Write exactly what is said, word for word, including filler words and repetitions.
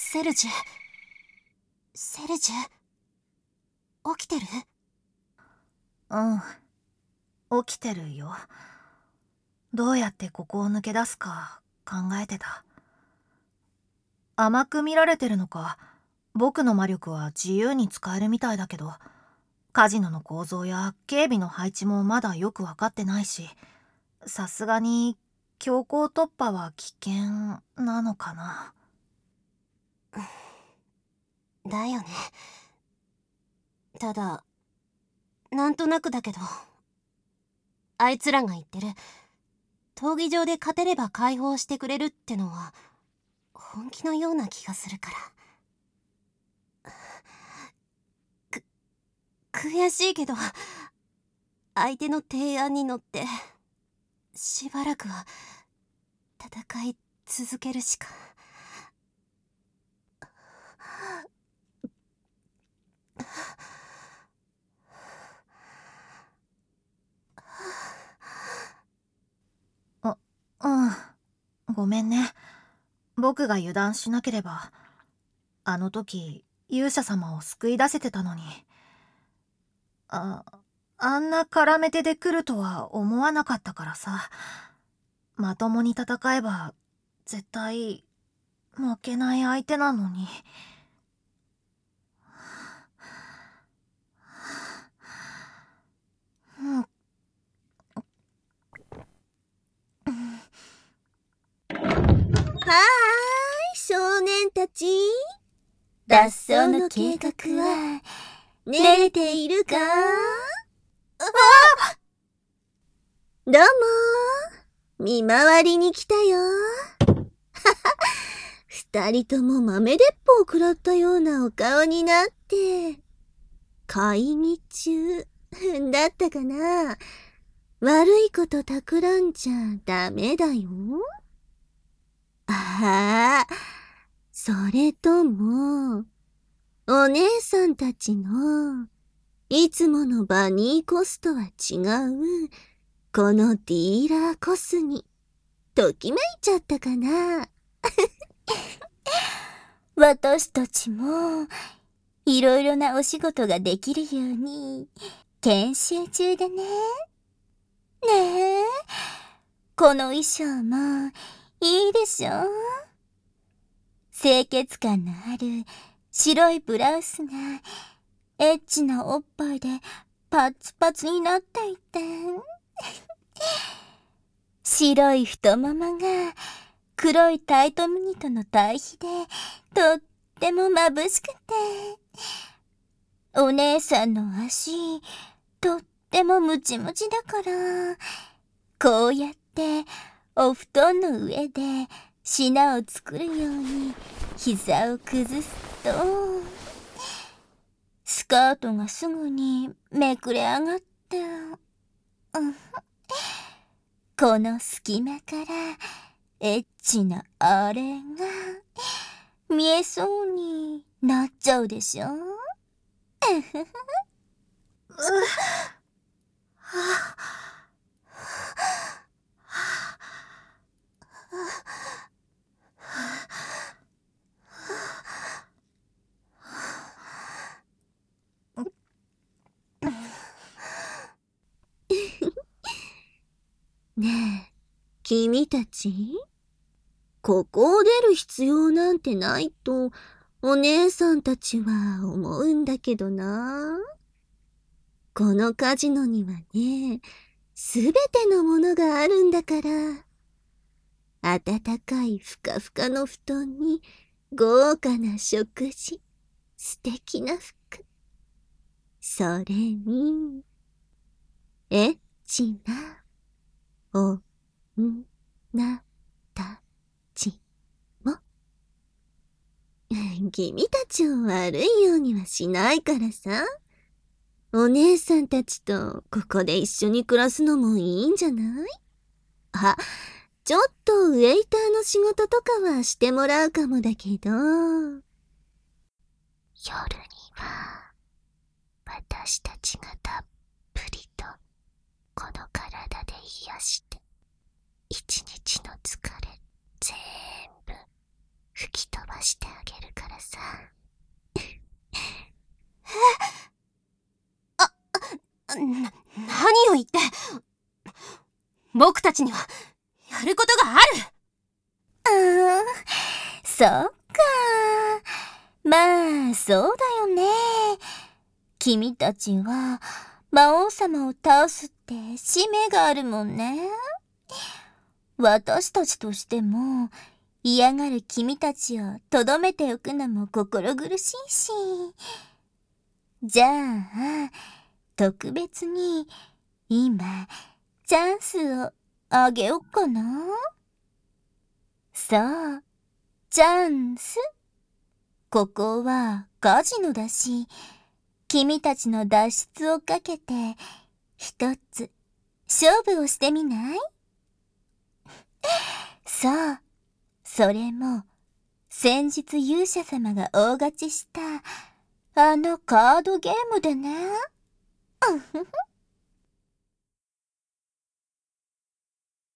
セルジュセルジュ起きてる？ うん、起きてるよ。どうやってここを抜け出すか考えてた。甘く見られてるのか、僕の魔力は自由に使えるみたいだけど、カジノの構造や警備の配置もまだよくわかってないし、さすがに強行突破は危険なのかな。 だよね。ただなんとなくだけど、あいつらが言ってる闘技場で勝てれば解放してくれるってのは本気のような気がするから。く悔しいけど相手の提案に乗ってしばらくは戦い続けるしか。 あ、うん、ごめんね。僕が油断しなければ、あの時勇者様を救い出せてたのに。あ、あんな絡め手で来るとは思わなかったからさ。まともに戦えば絶対負けない相手なのに。うん、 はーい、少年たち。脱走の計画は練れているか？どうもー、見回りに来たよ。二人とも豆鉄砲を食らったようなお顔になって、会議中だったかな。悪いこと企んじゃダメだよ。ああ、それとも、お姉さんたちのいつものバニーコスとは違う、このディーラーコスにときめいちゃったかな。私たちもいろいろなお仕事ができるように研修中だね。ねえ、この衣装もいいでしょ？清潔感のある白いブラウスがエッチなおっぱいでパツパツになっていて、白い太ももが黒いタイトミニとの対比でとっても眩しくて、お姉さんの足とってもムチムチだから、こうやってお布団の上で品を作るように膝を崩すと、スカートがすぐにめくれ上がって、うん、この隙間からエッチなあれが見えそうになっちゃうでしょ。ねえ、君たち、ここを出る必要なんてないとお姉さんたちは思うんだけどな。このカジノにはね、すべてのものがあるんだから。暖かいふかふかの布団に豪華な食事、素敵な服、それにエッチな女たちも。君たちを悪いようにはしないからさ。お姉さんたちとここで一緒に暮らすのもいいんじゃない？あ、ちょっとウェイターの仕事とかはしてもらうかもだけど、夜には私たちがたっぷりとこの体で癒して一日の疲れ全部吹き飛ばしてあげるからさ。 な、何を言って。僕たちにはやることがある。 うーん、そっか。まあ、そうだよね。君たちは魔王様を倒すって使命があるもんね。私たちとしても嫌がる君たちをとどめておくのも心苦しいし。じゃあ、特別に今チャンスをあげよっかな。そう、チャンス。ここはカジノだし、君たちの脱出をかけて一つ勝負をしてみない？そう、それも先日勇者様が大勝ちしたあのカードゲームでね。